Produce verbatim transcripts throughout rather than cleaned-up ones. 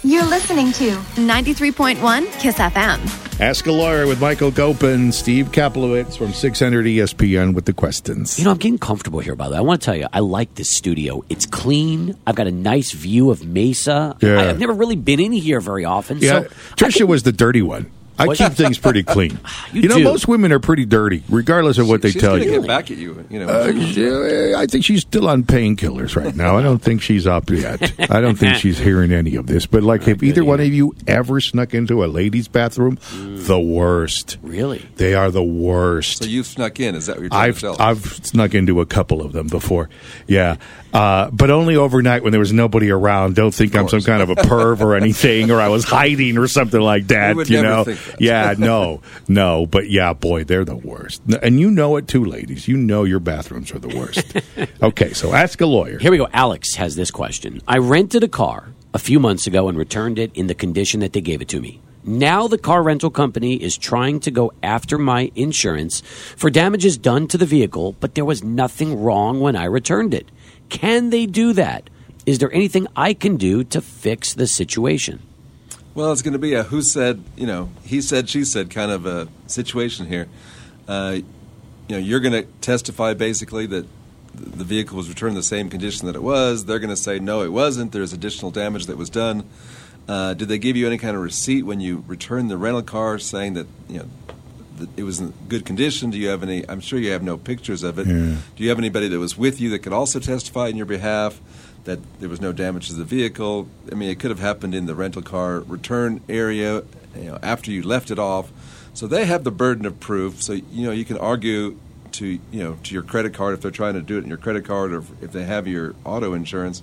You're listening to ninety-three point one KISS F M. Ask a Lawyer with Michael Gopin, Steve Kaplowitz from six hundred E S P N with the questions. You know, I'm getting comfortable here, by the way. I want to tell you, I like this studio. It's clean. I've got a nice view of Mesa. Yeah. I, I've never really been in here very often. Yeah, So Trisha can, was the dirty one. I What? keep things pretty clean. You you know, do. most women are pretty dirty, regardless of what they She's tell gonna you. get back at you. You know. Uh, she- I think she's still on painkillers right now. I don't think she's up yet. I don't think she's hearing any of this. But like, if either one of you ever snuck into a ladies' bathroom, the worst. Really? They are the worst. so you snuck in? Is that what you're trying I've to tell us? I've snuck into a couple of them before, yeah, uh, but only overnight when there was nobody around. Don't think I'm some kind of a perv or anything, or I was hiding or something like that. We would you never know, think that. yeah, no, no, but yeah, boy, they're the worst, and you know it too, ladies. You know your bathrooms are the worst. Okay, so ask a lawyer. Here we go. Alex has this question. I rented a car a few months ago and returned it in the condition that they gave it to me. Now the car rental company is trying to go after my insurance for damages done to the vehicle, but there was nothing wrong when I returned it. Can they do that? Is there anything I can do to fix the situation? Well, it's going to be a who said, you know, he said, she said kind of a situation here. Uh, you know, you're going to testify basically that the vehicle was returned in the same condition that it was. They're going to say, no, it wasn't. There's additional damage that was done. Uh, did they give you any kind of receipt when you returned the rental car saying that, you know, that it was in good condition? Do you have any? I'm sure you have no pictures of it. Yeah. Do you have anybody that was with you that could also testify in your behalf that there was no damage to the vehicle? I mean, it could have happened in the rental car return area, you know, after you left it off. So they have the burden of proof. So, you know, you can argue to, you know, to your credit card if they're trying to do it in your credit card, or if they have your auto insurance.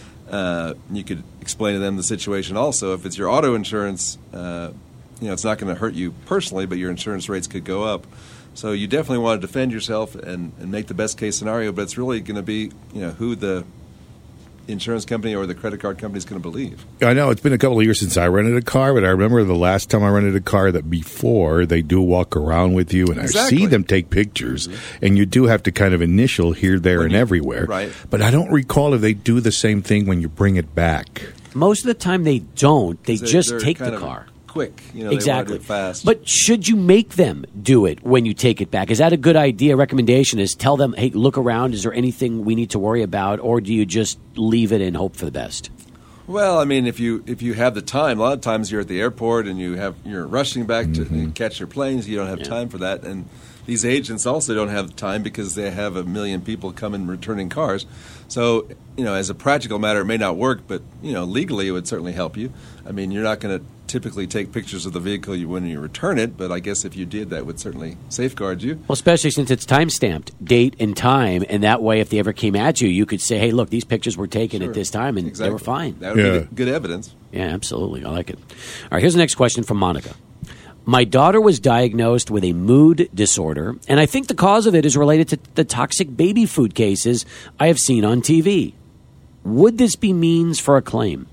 Uh, you could explain to them the situation also. If it's your auto insurance, uh, you know, it's not going to hurt you personally, but your insurance rates could go up. So you definitely want to defend yourself and, and make the best case scenario, but it's really going to be, you know, who the insurance company or the credit card company is going to believe. I know it's been a couple of years since I rented a car, but I remember the last time I rented a car that before they do walk around with you, and Exactly. I see them take pictures, mm-hmm. and you do have to kind of initial here, there, When and you- everywhere. right. But I don't recall if they do the same thing when you bring it back. Most of the time they don't. They They're- just they're take kind the of car. Quick, you know, Exactly. they want to do it fast. But should you make them do it when you take it back? Is that a good idea? Recommendation is tell them, hey, look around. Is there anything we need to worry about? Or do you just leave it and hope for the best? Well, I mean, if you if you have the time, a lot of times you're at the airport and you have you're rushing back to Mm-hmm. catch your planes. You don't have Yeah. time for that, and these agents also don't have time because they have a million people coming returning cars. So, you know, as a practical matter, it may not work, but you know, legally it would certainly help you. I mean, you're not going to typically take pictures of the vehicle you, when you return it, but I guess if you did, that would certainly safeguard you. Well, especially since it's time stamped, date and time, and that way, if they ever came at you, you could say, "Hey, look, these pictures were taken Sure. at this time, and Exactly. they were fine." That would Yeah. be good evidence. Yeah, absolutely, I like it. All right, here's the next question from Monica. My daughter was diagnosed with a mood disorder, and I think the cause of it is related to the toxic baby food cases I have seen on T V. Would this be means for a claim?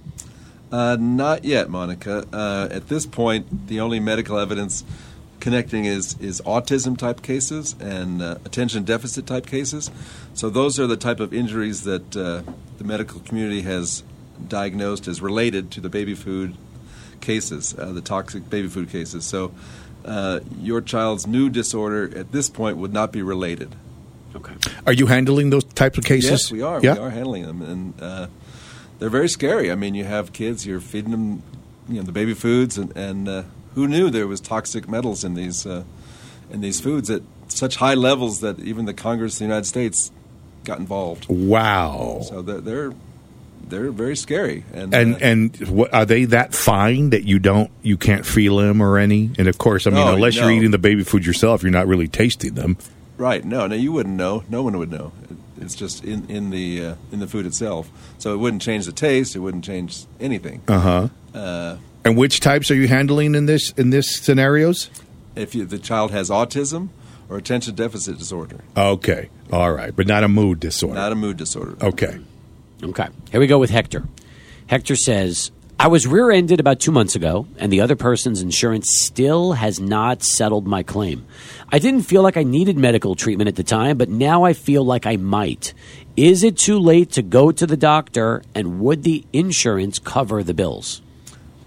Uh, not yet, Monica. Uh, at this point, the only medical evidence connecting is, is autism-type cases and uh, attention deficit-type cases. So those are the type of injuries that uh, the medical community has diagnosed as related to the baby food cases, uh, the toxic baby food cases. So uh, your child's mood disorder at this point would not be related. Okay. Are you handling those types of cases? Yes, we are. Yeah? We are handling them, and uh, they're very scary. I mean, you have kids, you're feeding them, you know, the baby foods, and, and uh, who knew there was toxic metals in these uh, in these foods at such high levels that even the Congress of the United States got involved. Wow. So they're they're, they're very scary. And And uh, and what, are they that fine that you don't you can't feel them or any? And of course, I mean, No, unless you're no. eating the baby food yourself, you're not really tasting them. right? No, no, you wouldn't know. No one would know. It, it's just in in the uh, in the food itself. So it wouldn't change the taste. It wouldn't change anything. Uh-huh. Uh, And which types are you handling in this in this scenarios? if you, the child has autism or attention deficit disorder, Okay, all right, but not a mood disorder. not a mood disorder. Okay. Okay. Here we go with Hector. Hector says, I was rear-ended about two months ago, and the other person's insurance still has not settled my claim. I didn't feel like I needed medical treatment at the time, but now I feel like I might. Is it too late to go to the doctor, and would the insurance cover the bills?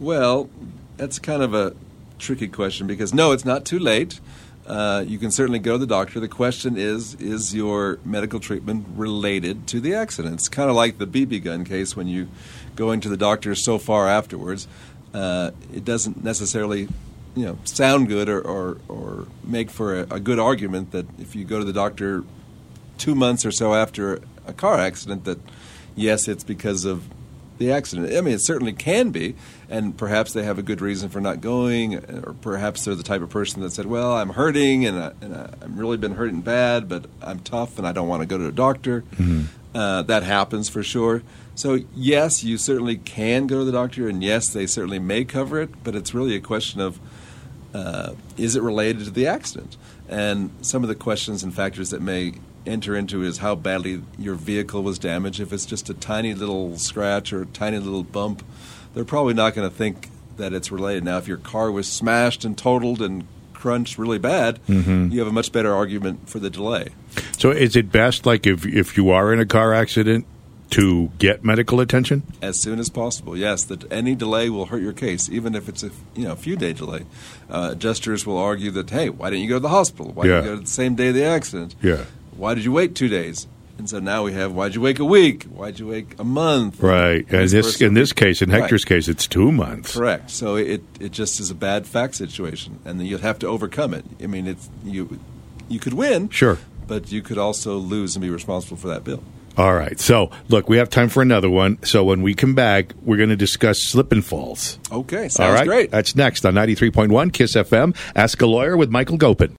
Well, that's kind of a tricky question because, no, it's not too late. Uh, you can certainly go to the doctor. The question is, is your medical treatment related to the accident? It's kind of like the B B gun case when you go into the doctor so far afterwards. Uh, it doesn't necessarily, you know, sound good or, or, or make for a, a good argument that if you go to the doctor two months or so after a car accident that, yes, it's because of the accident. I mean, it certainly can be, and perhaps they have a good reason for not going, or perhaps they're the type of person that said, well, I'm hurting, and, I, and I, I've really been hurting bad, but I'm tough, and I don't want to go to a doctor. Mm-hmm. Uh, that happens for sure. So, yes, you certainly can go to the doctor, and yes, they certainly may cover it, but it's really a question of, uh, is it related to the accident? And some of the questions and factors that may enter into is how badly your vehicle was damaged. If it's just a tiny little scratch or a tiny little bump, they're probably not going to think that it's related. Now, if your car was smashed and totaled and crunched really bad, mm-hmm. you have a much better argument for the delay. So is it best, like, if if you are in a car accident, to get medical attention? As soon as possible, yes. That any delay will hurt your case, even if it's a you know few day delay. Uh, adjusters will argue that, hey, why didn't you go to the hospital? Why yeah. didn't you go to the same day of the accident? Yeah. Why did you wait two days? And so now we have, why'd you wait a week? Why'd you wait a month? Right. And this, this in this case, in Hector's right. case, it's two months. Correct. So it, it just is a bad fact situation, and then you'll have to overcome it. I mean, it's you you could win, sure, but you could also lose and be responsible for that bill. All right. So, look, we have time for another one. So when we come back, we're going to discuss slip and falls. Okay. Sounds All right? great. That's next on ninety-three point one KISS F M. Ask a Lawyer with Michael Gopin.